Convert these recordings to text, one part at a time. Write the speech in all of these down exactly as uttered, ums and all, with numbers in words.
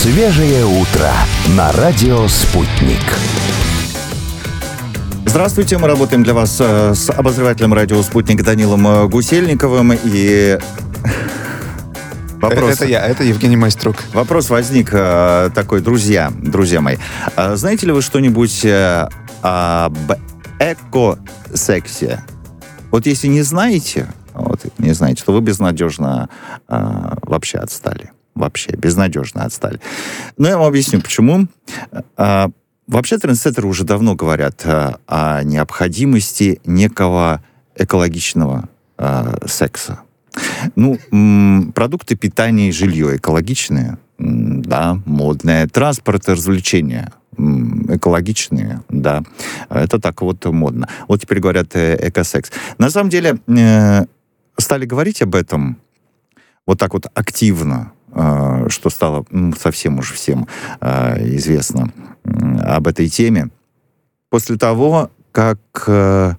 Свежее утро на радио «Спутник». Здравствуйте, мы работаем для вас с обозревателем радио «Спутник» Данилом Гусельниковым. И вопрос... Это я, это Евгений Майструк. Вопрос возник такой, друзья, друзья мои. Знаете ли вы что-нибудь об эко-сексе? Вот если не знаете, вот, не знаете, то вы безнадежно э, вообще отстали. Вообще безнадежно отстали. Но я вам объясню, почему. Э, вообще трендсеттеры уже давно говорят э, о необходимости некого экологичного э, секса. Ну, м- продукты питания и жилье экологичные, м- да, модные. Транспорт и развлечения экологичные, да. Это так вот модно. Вот теперь говорят э, экосекс. На самом деле, э, стали говорить об этом вот так вот активно, э, что стало ну, совсем уж всем э, известно э, об этой теме, после того, как э,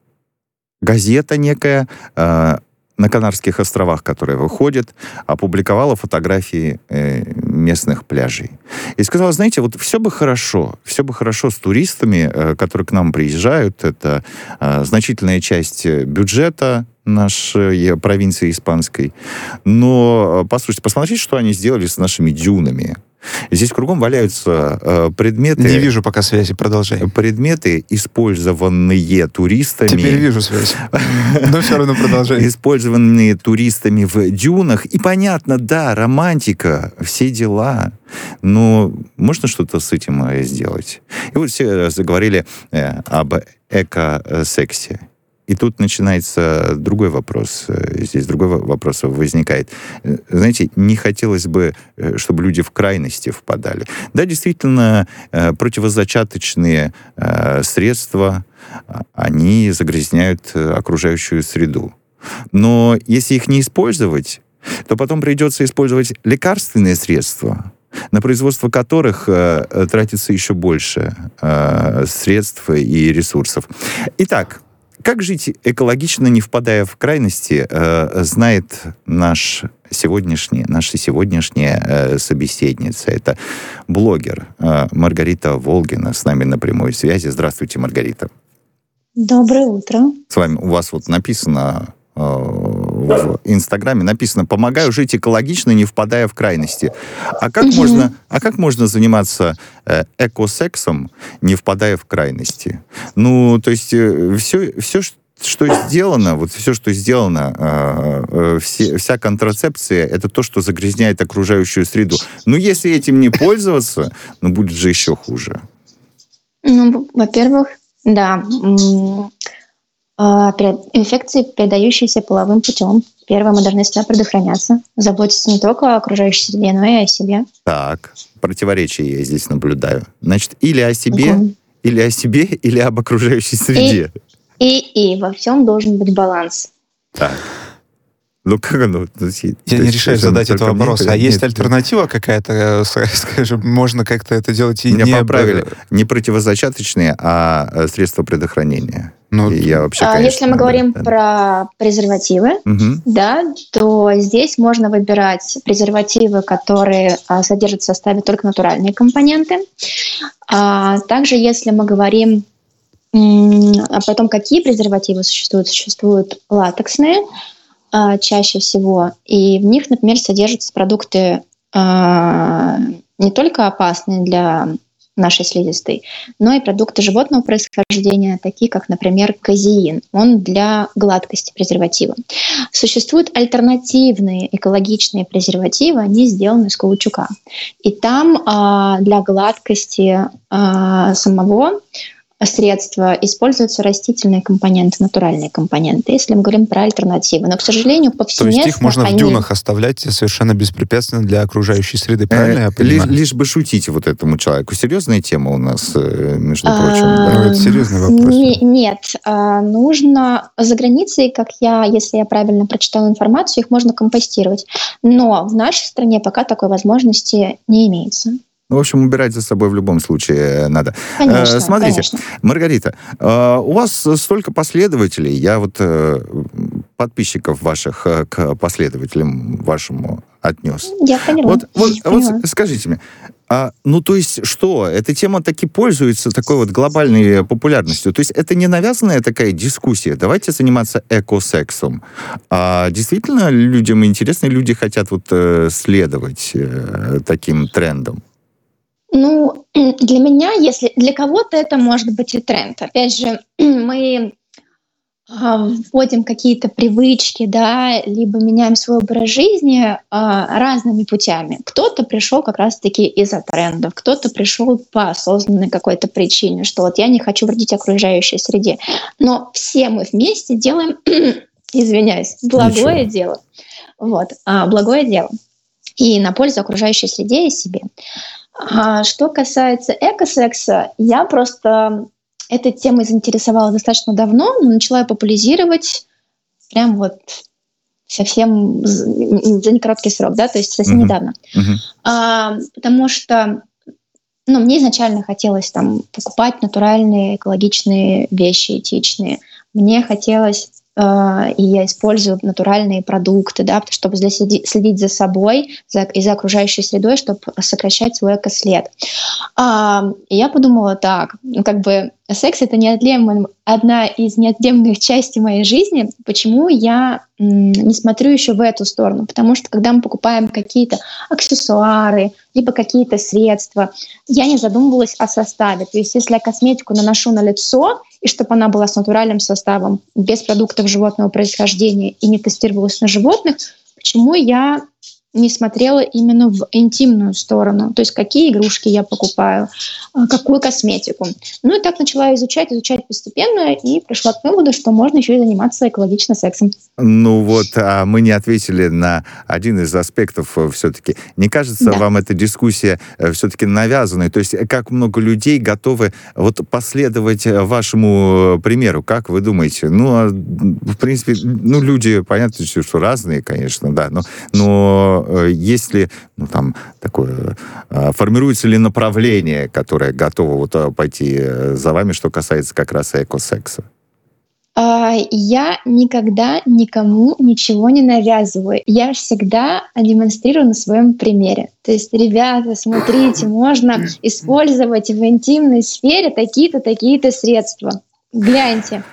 газета некая э, на Канарских островах, которая выходит, опубликовала фотографии э, местных пляжей. И сказала, знаете, вот все бы хорошо, все бы хорошо с туристами, э, которые к нам приезжают, это э, значительная часть бюджета нашей провинции испанской. Но, послушайте, посмотрите, что они сделали с нашими дюнами. Здесь кругом валяются э, предметы... Не вижу пока связи, продолжай. Предметы, использованные туристами... Теперь вижу связь, но все равно продолжай. Использованные туристами в дюнах. И понятно, да, романтика, все дела. Но можно что-то с этим сделать? И вот все заговорили э, об эко-сексе. И тут начинается другой вопрос. Здесь другой вопрос возникает. Знаете, не хотелось бы, чтобы люди в крайности впадали. Да, действительно, противозачаточные средства, они загрязняют окружающую среду. Но если их не использовать, то потом придется использовать лекарственные средства, на производство которых э, тратится еще больше э, средств и ресурсов. Итак, как жить экологично, не впадая в крайности, э, знает наш сегодняшний, наша сегодняшняя э, собеседница. Это блогер э, Маргарита Волгина с нами на прямой связи. Здравствуйте, Маргарита. Доброе утро. С вами у вас вот написано э, в Инстаграме, написано «Помогаю жить экологично, не впадая в крайности». А как, угу. можно, а как можно заниматься э, экосексом, не впадая в крайности? Ну, то есть э, все, все, что сделано, вот все, что сделано, э, э, все, вся контрацепция, это то, что загрязняет окружающую среду. Но если этим не пользоваться, ну, будет же еще хуже. Ну, во-первых, да, инфекции, передающиеся половым путем. Первое, мы должны всегда предохраняться, заботиться не только о окружающей среде, но и о себе. Так, противоречие я здесь наблюдаю. Значит, или о себе, угу. или о себе, или об окружающей среде. И, и, и во всем должен быть баланс. Так. Ну, как оно? Я не решаю задать этот вопрос. А есть альтернатива какая-то, скажем, можно как-то это делать и не... Меня не... поправили. Не противозачаточные, а средства предохранения. Ну, я вообще, конечно, если мы говорим да, про презервативы, угу. да, то здесь можно выбирать презервативы, которые а, содержат в составе только натуральные компоненты. А также, если мы говорим м- а потом, какие презервативы существуют, существуют латексные, а, чаще всего, и в них, например, содержатся продукты а, не только опасные для нашей слизистой, но и продукты животного происхождения, такие как, например, казеин. Он для гладкости презерватива. Существуют альтернативные экологичные презервативы, они сделаны из каучука. И там а, для гладкости а, самого средства используются растительные компоненты, натуральные компоненты, если мы говорим про альтернативы. Но, к сожалению, повсеместно... То есть их можно они... в дюнах оставлять совершенно беспрепятственно для окружающей среды, правильно э, я понимаю? Лишь, лишь бы шутить вот этому человеку. Серьезная тема у нас, между а, прочим. Да? Ну, это серьезный вопрос. Не, нет. А, нужно за границей, как я, если я правильно прочитала информацию, их можно компостировать. Но в нашей стране пока такой возможности не имеется. В общем, убирать за собой в любом случае надо. Конечно, Смотрите, конечно. Маргарита, у вас столько последователей. Я вот подписчиков ваших к последователям вашему отнес. Я поняла. Вот, вот, Я поняла. вот скажите мне, а, ну то есть что? Эта тема таки пользуется такой вот глобальной популярностью. То есть это не навязанная такая дискуссия. Давайте заниматься экосексом. А действительно людям интересно, люди хотят вот э, следовать э, таким трендам. Ну, для меня, если для кого-то это может быть и тренд. Опять же, мы вводим какие-то привычки, да, либо меняем свой образ жизни а, разными путями. Кто-то пришел как раз-таки из-за трендов, кто-то пришел по осознанной какой-то причине, что вот я не хочу вредить окружающей среде. Но все мы вместе делаем, извиняюсь, благое Ничего. дело. Вот, а, благое дело. И на пользу окружающей среде и себе. А, что касается экосекса, я просто этой темой заинтересовалась достаточно давно, но начала ее популяризировать прям вот совсем за некороткий срок, да, то есть совсем uh-huh. недавно. Uh-huh. А, потому что ну, мне изначально хотелось там покупать натуральные, экологичные вещи, этичные. Мне хотелось, э, и я использую натуральные продукты, да, чтобы следить, следить за собой за, и за окружающей средой, чтобы сокращать свой экослед. А, и я подумала так, ну, как бы секс — это неотъемлемая, одна из неотъемлемых частей моей жизни. Почему я м, не смотрю еще в эту сторону? Потому что когда мы покупаем какие-то аксессуары, либо какие-то средства, я не задумывалась о составе. То есть если я косметику наношу на лицо, и чтобы она была с натуральным составом, без продуктов животного происхождения и не тестировалась на животных, почему я не смотрела именно в интимную сторону, то есть какие игрушки я покупаю, какую косметику. Ну и так начала изучать, изучать постепенно и пришла к выводу, что можно еще и заниматься экологично сексом. Ну вот, а мы не ответили на один из аспектов все-таки. Не кажется да. вам эта дискуссия все-таки навязанной? То есть как много людей готовы вот последовать вашему примеру? Как вы думаете? Ну, в принципе, ну, люди, понятно, что разные, конечно, да, но, но есть ли, ну, там, такое, формируется ли направление, которое готово вот пойти за вами, что касается как раз экосекса? Я никогда никому ничего не навязываю. Я всегда демонстрирую на своем примере. То есть, ребята, смотрите, можно использовать в интимной сфере такие-то, такие-то средства. Гляньте.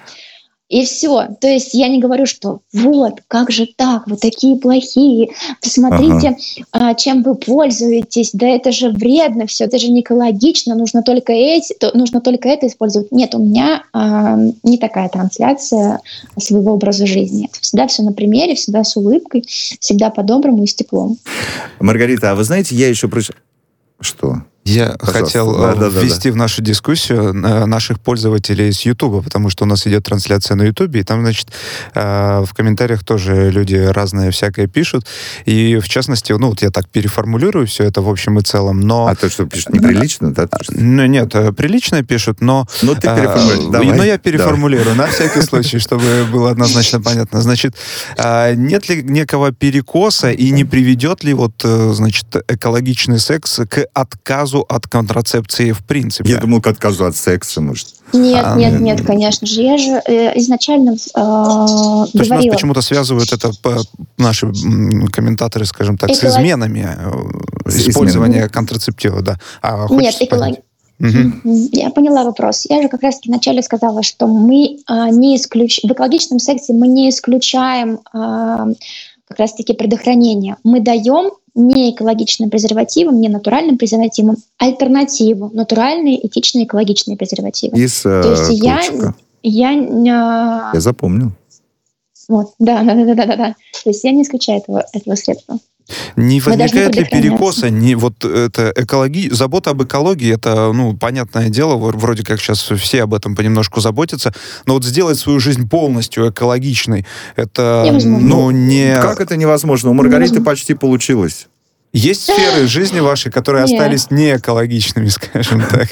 И все. То есть я не говорю, что вот, как же так, вы такие плохие, посмотрите, ага. чем вы пользуетесь, да это же вредно, все, это же не экологично, нужно только, эти, то, нужно только это использовать. Нет, у меня а, не такая трансляция своего образа жизни. Всегда все на примере, всегда с улыбкой, всегда по-доброму и с теплом. Маргарита, а вы знаете, я еще... Прош... Что? Я Пожалуйста. хотел да, да, ввести да, да. в нашу дискуссию наших пользователей с Ютуба, потому что у нас идет трансляция на Ютубе, и там, значит, в комментариях тоже люди разные всякое пишут. И, в частности, ну, вот я так переформулирую все это в общем и целом, но... А то, что пишут неприлично, да? Ну, нет, прилично пишут, но... Ну, ты переформулируй, давай. Но я переформулирую, давай. На всякий случай, чтобы было однозначно понятно. Значит, нет ли некого перекоса и не приведет ли вот, значит, экологичный секс к отказу от контрацепции в принципе? Я думал, к отказу от секса, может. Нет, а, нет, нет, конечно же. Я же э, изначально э, То говорила... есть нас почему-то связывают это наши комментаторы, скажем так, Эколог... с изменами с использования изменами. контрацептива, да. А нет, эколог... угу. Я поняла вопрос. Я же как раз-таки вначале сказала, что мы э, не исключ... в экологичном сексе мы не исключаем э, как раз-таки предохранение. Мы даем не экологичным презервативам, не натуральным презервативам, альтернативу, натуральные, этичные, экологичные презервативы. Из То есть я, я, я, я запомнил. Вот, да, да, да, да, да, да. То есть я не исключаю этого, этого средства. Не возникает ли перекоса? Не, вот это экологи... Забота об экологии, это, ну, понятное дело, вроде как сейчас все об этом понемножку заботятся, но вот сделать свою жизнь полностью экологичной, это, невозможно. ну, не... Как это невозможно? У Маргариты невозможно. Почти получилось. Есть сферы жизни вашей, которые Нет. остались не экологичными, скажем так?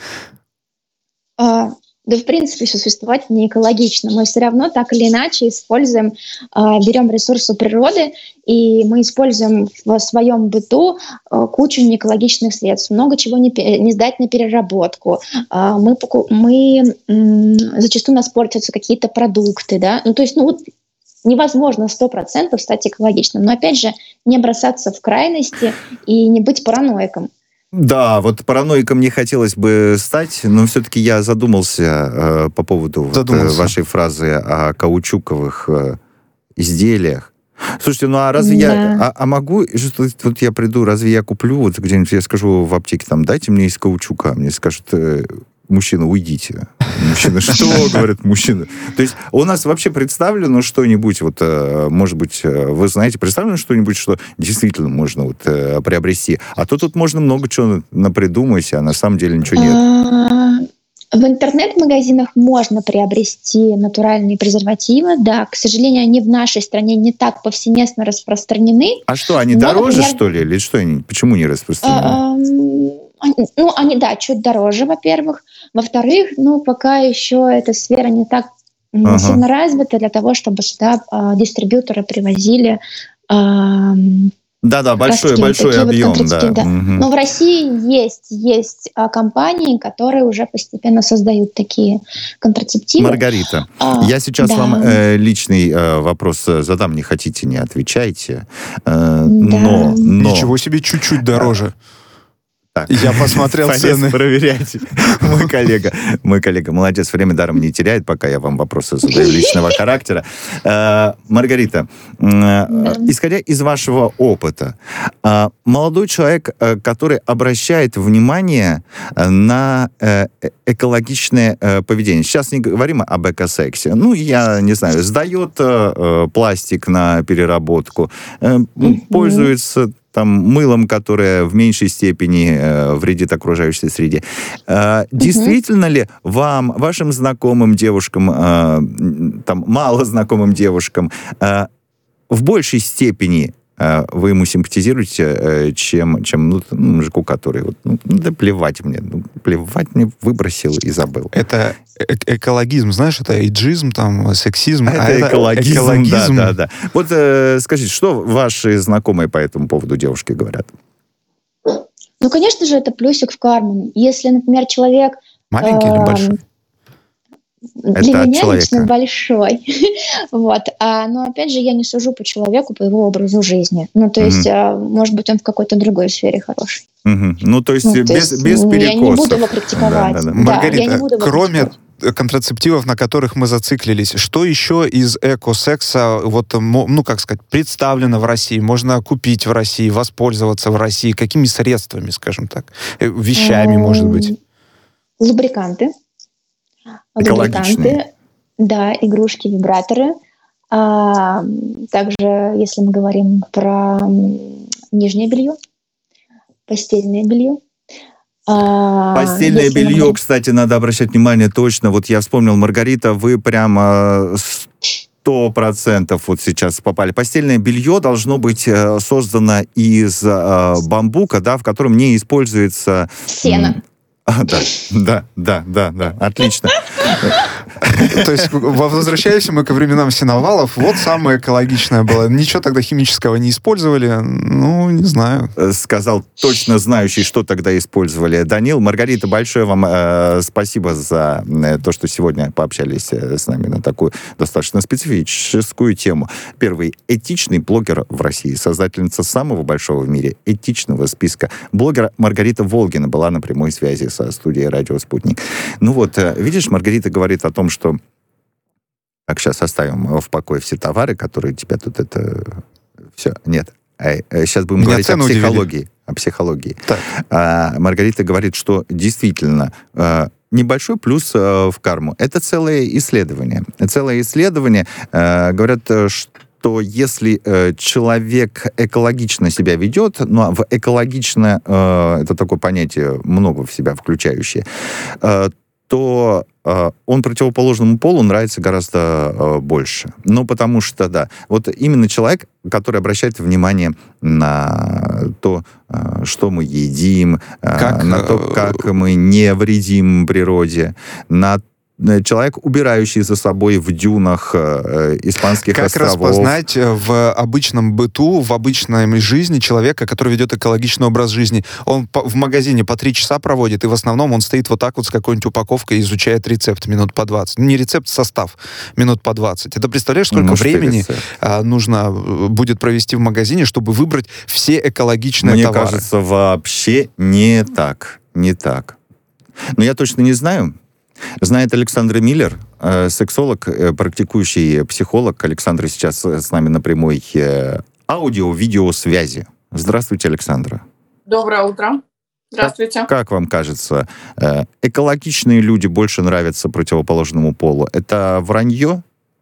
А, да, в принципе, существовать не экологично. Мы все равно так или иначе используем, а, берем ресурсы природы, и мы используем в своем быту а, кучу неэкологичных средств. Много чего не, не сдать на переработку. А, мы мы м, зачастую у нас портятся какие-то продукты, да. Ну, то есть, ну, вот невозможно сто процентов стать экологичным. Но, опять же, не бросаться в крайности и не быть параноиком. Да, вот параноиком не хотелось бы стать, но все-таки я задумался э, по поводу вот, э, вашей фразы о каучуковых э, изделиях. Слушайте, ну а разве да. я... А, а могу... Вот я приду, разве я куплю, вот где-нибудь я скажу в аптеке, там, дайте мне из каучука, мне скажут... Э, мужчина, уйдите. Мужчина, что говорит мужчина? То есть у нас вообще представлено что-нибудь, вот, может быть, вы знаете, представлено что-нибудь, что действительно можно вот приобрести. А то тут можно много чего напридумать, а на самом деле ничего нет. В интернет-магазинах можно приобрести натуральные презервативы. Да, к сожалению, они в нашей стране не так повсеместно распространены. А что, они но, дороже, например, что ли? Или что они? Почему не распространены? Ну, они, да, чуть дороже, во-первых. Во-вторых, ну, пока еще эта сфера не так ага. сильно развита для того, чтобы сюда э, дистрибьюторы привозили... Э, Да-да, большой-большой объем. Вот да. Да. Угу. Но в России есть, есть а, компании, которые уже постепенно создают такие контрацептивы. Маргарита, а, я сейчас да. вам э, личный э, вопрос задам, не хотите, не отвечайте. Э, да. но, но... Ничего себе, чуть-чуть дороже. Так. Я посмотрел цены. Проверяйте. Мой коллега, мой коллега, молодец, время даром не теряет, пока я вам вопросы задаю личного характера. Э, Маргарита, э, да. исходя из вашего опыта, э, молодой человек, э, который обращает внимание на э, экологичное э, поведение. Сейчас не говорим об экосексе. Ну, я не знаю, сдает э, пластик на переработку, э, mm-hmm. пользуется там, мылом, которое в меньшей степени э, вредит окружающей среде. Э, угу. Действительно ли вам, вашим знакомым девушкам, э, там, мало знакомым девушкам, э, в большей степени э, вы ему симпатизируете, э, чем, чем ну, мужику, который вот, ну, да плевать мне, ну, плевать мне, выбросил и забыл. Это э- экологизм, знаешь, это эйджизм, там, сексизм. Это, а это экологизм, экологизм. Да, да, да. Вот э, скажите, что ваши знакомые по этому поводу девушки говорят? Ну, конечно же, это плюсик в карму. Если, например, человек... Маленький э- или большой? Для это меня человека. Лично большой. Вот. А, но, опять же, я не сужу по человеку, по его образу жизни. Ну, то есть, а, может быть, он в какой-то другой сфере хороший. Угу. Ну, то есть, ну, без, то есть без перекосов. Я не буду его критиковать. Да, да, да. Да, Маргарита, я не буду его кроме критиковать. Контрацептивов, на которых мы зациклились, что еще из экосекса, вот, ну, как сказать, представлено в России, можно купить в России, воспользоваться в России? Какими средствами, скажем так? Вещами, может быть? Лубриканты. Лубриканты, да, игрушки, вибраторы. А, также, если мы говорим про нижнее белье, постельное белье. А, постельное белье, мы... кстати, надо обращать внимание точно. Вот я вспомнил, Маргарита, вы прямо сто процентов вот сейчас попали. Постельное белье должно быть создано из бамбука, да, в котором не используется... Сено. А, да, да, да, да, да, отлично. То есть возвращаемся мы ко временам сеновалов. Вот самое экологичное было. Ничего тогда химического не использовали. Ну, не знаю. Сказал точно знающий, что тогда использовали. Данил, Маргарита, большое вам э, спасибо за то, что сегодня пообщались с нами на такую достаточно специфическую тему. Первый этичный блогер в России, создательница самого большого в мире этичного списка. Блогер Маргарита Волгина была на прямой связи со студией «Радио Спутник». Ну вот, видишь, Маргарита говорит о том, что... Так, сейчас оставим в покое все товары, которые тебя тут это... Все, нет. Сейчас будем Меня говорить о психологии. Удивили. О психологии. А, Маргарита говорит, что действительно небольшой плюс в карму. Это целое исследование. Целое исследование. Говорят, что что если э, человек экологично себя ведет, ну, а в экологично, э, это такое понятие, много в себя включающее, э, то э, он противоположному полу нравится гораздо э, больше. Ну, потому что, да, вот именно человек, который обращает внимание на то, э, что мы едим, э, как, на то, как мы не вредим природе, на человек, убирающий за собой в дюнах э, испанских как островов. Как распознать в обычном быту, в обычной жизни человека, который ведет экологичный образ жизни? Он по, в магазине по три часа проводит, и в основном он стоит вот так вот с какой-нибудь упаковкой и изучает рецепт минут по двадцать. Не рецепт, состав минут по двадцать. Это представляешь, сколько ну, времени а, нужно будет провести в магазине, чтобы выбрать все экологичные Мне товары? Мне кажется, вообще не так. Не так. Но я точно не знаю. Знает Александра Миллер, э, сексолог, э, практикующий психолог. Александра сейчас с нами на прямой э, аудио-видеосвязи. Здравствуйте, Александра. Доброе утро. Здравствуйте. Как, как вам кажется, э, экологичные люди больше нравятся противоположному полу? Это вранье?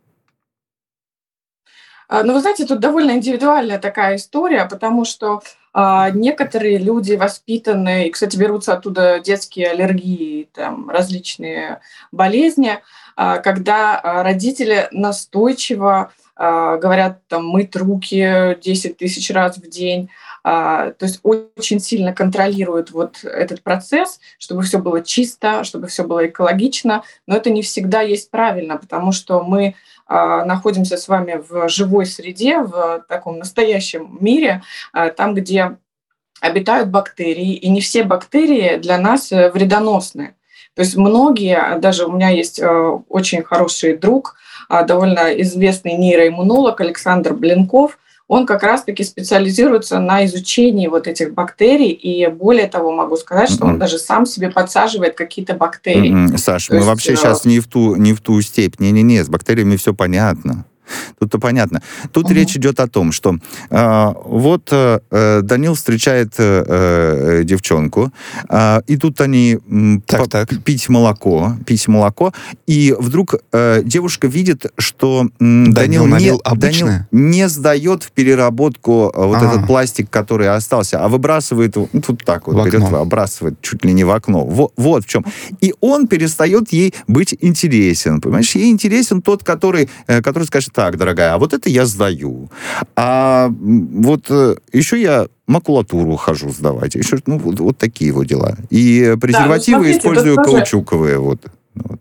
Ну, вы знаете, тут довольно индивидуальная такая история, потому что а, некоторые люди воспитаны, и, кстати, берутся оттуда детские аллергии, там, различные болезни, а, когда а, родители настойчиво а, говорят, там, мыть руки десять тысяч раз в день, а, то есть очень сильно контролируют вот этот процесс, чтобы все было чисто, чтобы все было экологично, но это не всегда есть правильно, потому что мы находимся с вами в живой среде, в таком настоящем мире, там, где обитают бактерии, и не все бактерии для нас вредоносны. То есть многие, даже у меня есть очень хороший друг, довольно известный нейроиммунолог Александр Блинков, он как раз-таки специализируется на изучении вот этих бактерий, и более того, могу сказать, что он mm-hmm. даже сам себе подсаживает какие-то бактерии. Mm-hmm. Саш, мы есть, вообще э... сейчас не в ту, не в ту степь. Не-не-не, с бактериями все понятно. Тут-то понятно. Тут угу. речь идет о том, что э, вот э, Данил встречает э, э, девчонку, э, и тут они э, так, по- так. пить молоко, пить молоко, и вдруг э, девушка видит, что э, Данил, Данил, не, Данил не сдает в переработку э, вот А-а. этот пластик, который остался, а выбрасывает его, ну, тут так вот, берет, выбрасывает чуть ли не в окно. Вот, вот в чем. И он перестает ей быть интересен. Понимаешь, ей интересен тот, который, э, который скажет: так, дорогая, а вот это я сдаю. А вот э, еще я макулатуру хожу сдавать. Еще, ну, вот, вот такие вот дела. И презервативы да, ну, смотрите, использую каучуковые. Вот. вот.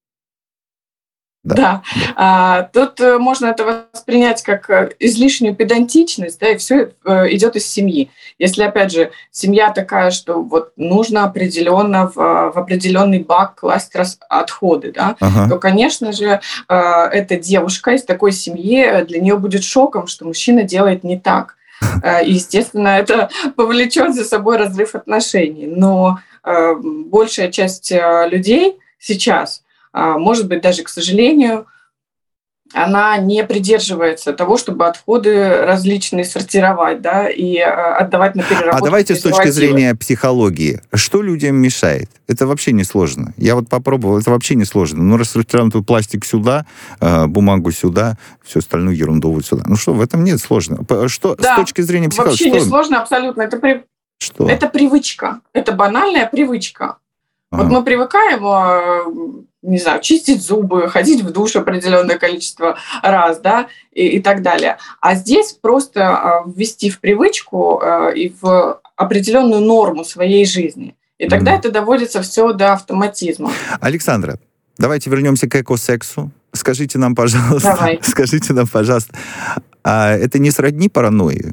Да. да. А, тут можно это воспринять как излишнюю педантичность, да, и все идет из семьи. Если, опять же, семья такая, что вот нужно определенно в, в определенный бак класть отходы, да, ага. то, конечно же, эта девушка из такой семьи, для нее будет шоком, что мужчина делает не так. И, естественно, это повлечет за собой разрыв отношений. Но большая часть людей сейчас, может быть, даже, к сожалению, она не придерживается того, чтобы отходы различные сортировать, да, и отдавать на переработку. А давайте с точки зрения психологии. Что людям мешает? Это вообще не сложно. Я вот попробовал, это вообще не сложно. Ну, рассортирован тут пластик сюда, бумагу сюда, всю остальную ерунду вот сюда. Ну что, в этом нет сложно. Что да, с точки зрения психологии? Вообще что? Не сложно абсолютно. Это, при... что? это привычка. Это банальная привычка. Вот мы привыкаем, не знаю, чистить зубы, ходить в душ определенное количество раз, да, и, и так далее. А здесь просто ввести в привычку и в определенную норму своей жизни. И тогда mm-hmm. это доводится все до автоматизма. Александра, давайте вернемся к экосексу. Скажите нам, пожалуйста, Давай. скажите нам, пожалуйста, а это не сродни паранойи?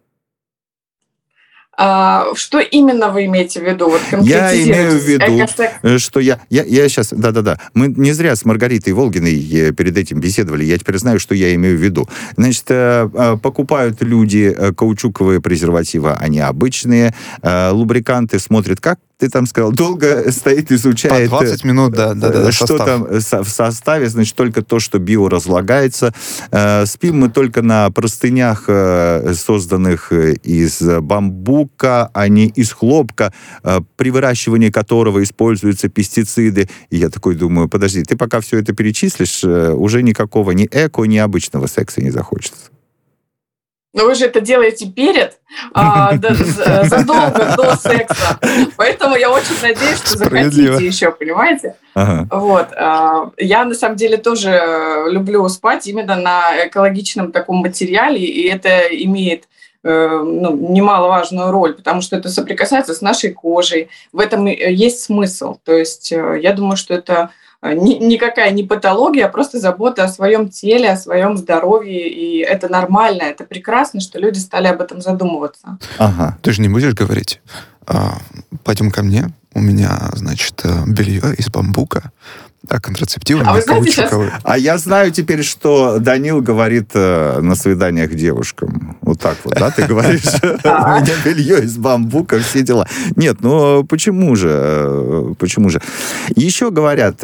А, что именно вы имеете в виду? Вот я имею в виду, что я, я, я сейчас... Да-да-да. Мы не зря с Маргаритой Волгиной перед этим беседовали. Я теперь знаю, что я имею в виду. Значит, покупают люди каучуковые презервативы, они обычные. Лубриканты смотрят, как ты там сказал, долго стоит, изучает... По двадцать минут, да, да, да, что состав. там в составе, значит, только то, что биоразлагается. Спим мы только на простынях, созданных из бамбука, а не из хлопка, при выращивании которого используются пестициды. И я такой думаю, подожди, ты пока все это перечислишь, уже никакого ни эко, ни обычного секса не захочется. Но вы же это делаете перед, а, да, задолго до секса. Поэтому я очень надеюсь, что захотите еще, понимаете? Ага. Вот. А, я, на самом деле, тоже люблю спать именно на экологичном таком материале, и это имеет ну, немаловажную роль, потому что это соприкасается с нашей кожей. В этом есть смысл. То есть я думаю, что это ни, никакая не патология, а просто забота о своем теле, о своем здоровье. И это нормально, это прекрасно, что люди стали об этом задумываться. Ага. Ты же не будешь говорить, а, пойдем ко мне, у меня, значит, белье из бамбука, а контрацептивы а не каучуковые. Сейчас... А я знаю теперь, что Данил говорит э, на свиданиях девушкам. Вот так вот, да? Ты говоришь, у меня белье из бамбука, все дела. Нет, ну почему же? Почему же? Еще говорят,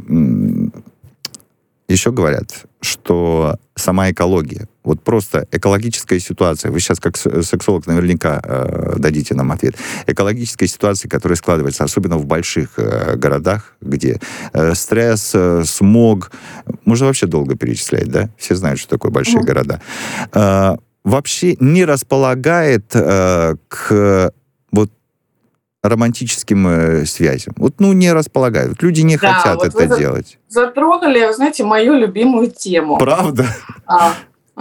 еще говорят, что сама экология, вот просто экологическая ситуация, вы сейчас как сексолог наверняка э, дадите нам ответ, экологическая ситуация, которая складывается, особенно в больших э, городах, где э, стресс, э, смог, можно вообще долго перечислять, да? Все знают, что такое большие mm-hmm. города. Э, вообще не располагает э, к вот романтическим э, связям. Вот, ну, не располагают. Люди не да, хотят вот это делать. Затронули, знаете, мою любимую тему. Правда? А,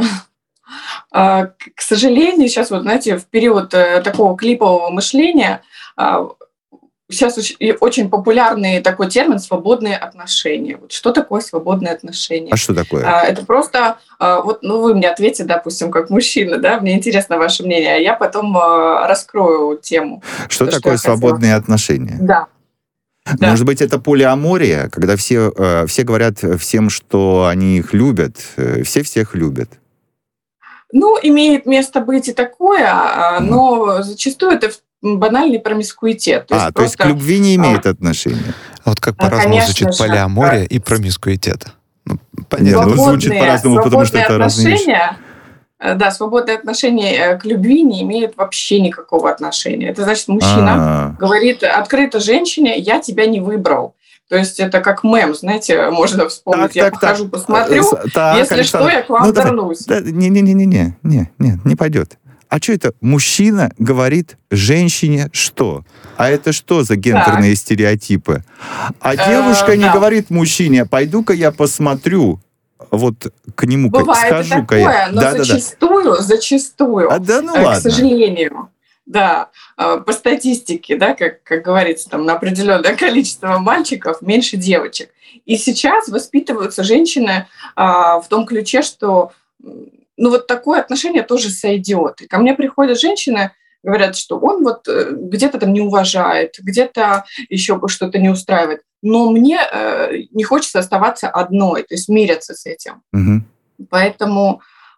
а, к сожалению, сейчас, вот, знаете, в период такого клипового мышления а, сейчас очень, очень популярный такой термин «свободные отношения». Вот что такое свободные отношения? А что такое? А, это просто, а, вот, ну, вы мне ответите, допустим, как мужчина, да, мне интересно ваше мнение, а я потом а, раскрою тему. Что то, такое что свободные хотела. Отношения? Да. Да. Может быть, это полиамория, когда все, э, все говорят всем, что они их любят, э, все всех любят. Ну, имеет место быть и такое, mm. но зачастую это банальный промискуитет. То а, есть то просто... есть к любви не имеет а... отношения. А вот как по-разному а, звучит полиамория да. и промискуитет? Ну, понятно, свободные, звучит по-разному, потому что это разные вещи. Да, свободные отношения к любви не имеют вообще никакого отношения. Это значит, мужчина А-а-а. говорит открыто женщине: «Я тебя не выбрал». То есть это как мем, знаете, можно вспомнить. Так, я так, похожу, так. посмотрю, так, если Александр, что, я к вам ну, вернусь. Да, Не-не-не-не, не, не, не пойдет. А что это? Мужчина говорит женщине что? А это что за гендерные так. стереотипы? А девушка э, не да. говорит мужчине: «Пойду-ка я посмотрю». Вот к нему Бывает схожу-ка такое, я. но да, зачастую, да, да. зачастую, а, да, ну, к ладно. сожалению, да, по статистике, да, как, как говорится, там на определенное количество мальчиков меньше девочек. И сейчас воспитываются женщины а, в том ключе, что ну вот такое отношение тоже сойдет. И ко мне приходят женщины, говорят, что он вот где-то там не уважает, где-то еще что-то не устраивает. Но мне э, не хочется оставаться одной, то есть мириться с этим. Угу. Поэтому,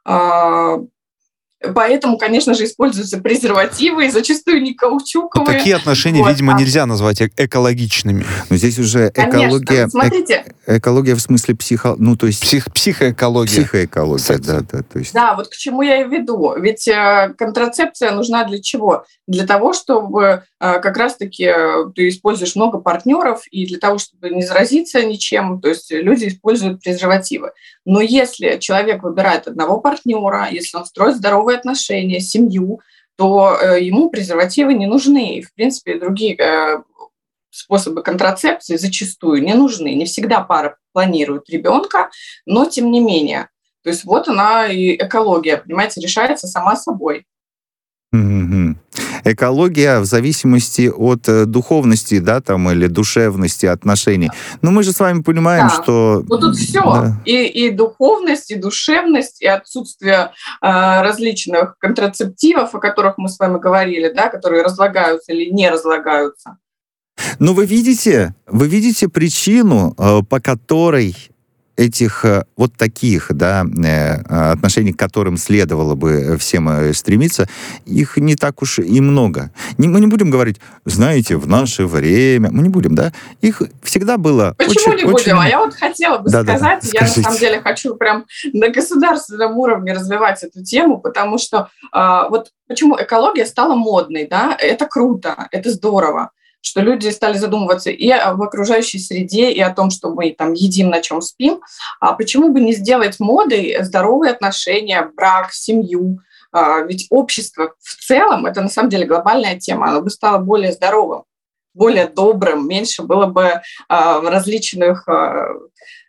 э, поэтому, конечно же, используются презервативы, и зачастую не каучуковые. Но такие отношения, вот, видимо, а... нельзя назвать экологичными. Но здесь уже экология... Смотрите. Э- экология в смысле психо... Ну, то есть... Псих... Психоэкология. Психоэкология, да, да. То есть... Да, вот к чему я и веду. Ведь э, контрацепция нужна для чего? Для того, чтобы э, как раз-таки э, ты используешь много партнеров, и для того, чтобы не заразиться ничем, то есть люди используют презервативы. Но если человек выбирает одного партнера, если он строит здоровые отношения, семью, то э, ему презервативы не нужны. И, в принципе, другие э, способы контрацепции зачастую не нужны. Не всегда пара планирует ребенка, но тем не менее. То есть вот она и экология, понимаете, решается сама собой. Mm-hmm. Экология в зависимости от духовности, да, там, или душевности отношений. Но мы же с вами понимаем, да. что... Вот тут все. Да. И, и духовность, и душевность, и отсутствие э, различных контрацептивов, о которых мы с вами говорили, да, которые разлагаются или не разлагаются. Но вы видите, вы видите причину, э, по которой этих вот таких, да, отношений, к которым следовало бы всем стремиться, их не так уж и много. Не, мы не будем говорить, знаете, в наше время, мы не будем, да? Их всегда было Почему очень, не будем? Очень... А я вот хотела бы да, сказать, да, да. я на самом деле хочу прям на государственном уровне развивать эту тему, потому что а, вот почему экология стала модной, да? Это круто, это здорово, что люди стали задумываться и в окружающей среде, и о том, что мы там едим, на чем спим. А почему бы не сделать модой здоровые отношения, брак, семью? А, ведь общество в целом, это на самом деле глобальная тема, оно бы стало более здоровым, более добрым, меньше было бы а, различных а,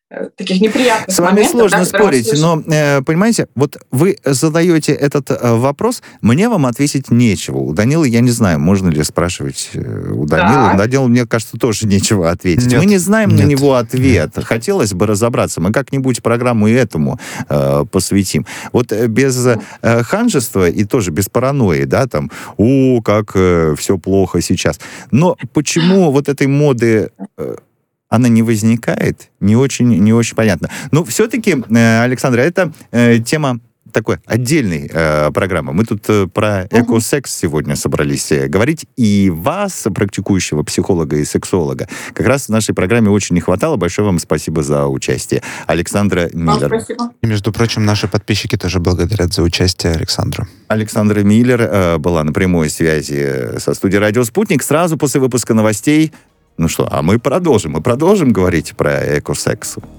таких неприятных С вами моментов, сложно да, спорить, но, э, понимаете, вот вы задаете этот э, вопрос, мне вам ответить нечего. У Данилы, я не знаю, можно ли спрашивать э, у Данилы. Да. Данилу, мне кажется, тоже нечего ответить. Нет, мы не знаем нет, на него ответ. Нет. Хотелось бы разобраться. Мы как-нибудь программу и этому э, посвятим. Вот без э, ханжества и тоже без паранойи, да, там, о, как э, все плохо сейчас. Но почему вот этой моды... Э, она не возникает, не очень, не очень понятно. Но все-таки, Александра, это э, тема такой отдельной э, программы. Мы тут э, про экосекс сегодня собрались э, говорить, и вас, практикующего психолога и сексолога, как раз в нашей программе очень не хватало. Большое вам спасибо за участие. Александра Миллер. Вам спасибо. И, между прочим, наши подписчики тоже благодарят за участие Александру. Александра Миллер э, была на прямой связи со студией «Радио Спутник» сразу после выпуска новостей. Ну что, а мы продолжим. Мы продолжим говорить про экосекс.